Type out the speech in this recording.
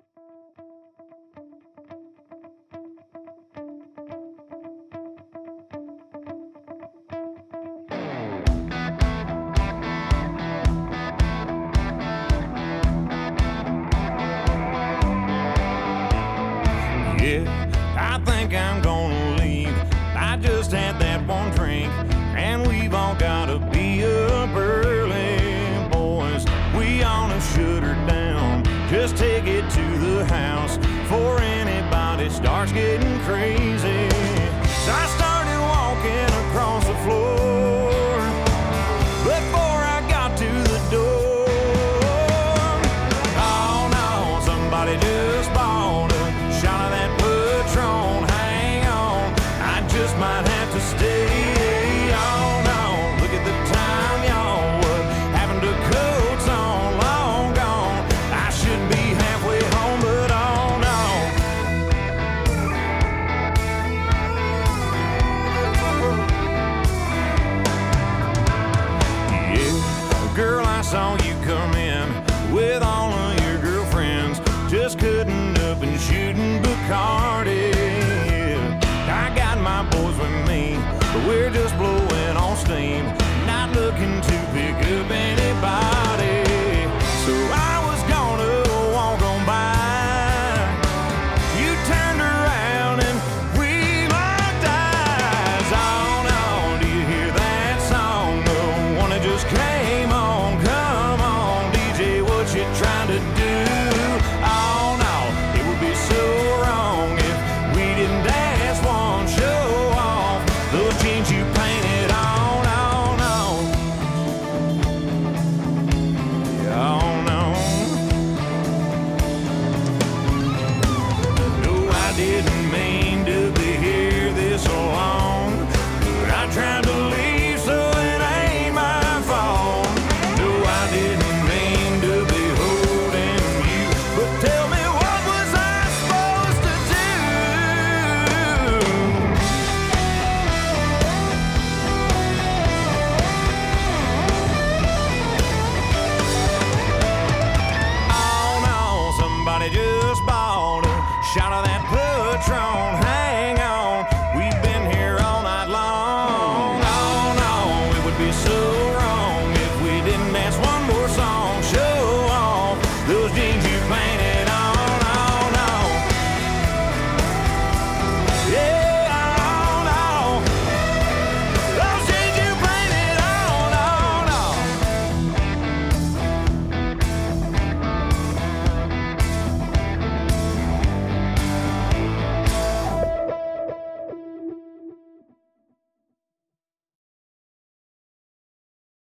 Yeah, I think I'm gonna leave. I just had that one drink, and we've all gotta be up early, boys. We ought to shut her down. Just take it to the house before anybody starts getting crazy. So I started walking across the floor before I got to the door. Oh no, somebody just bought a shot of that Patron. Hang on, I just might have to stay. Oh no, look at the time, y'all. What happened to coats on? Long gone. I should be halfway home, but oh no. Yeah, girl, I saw you come in with all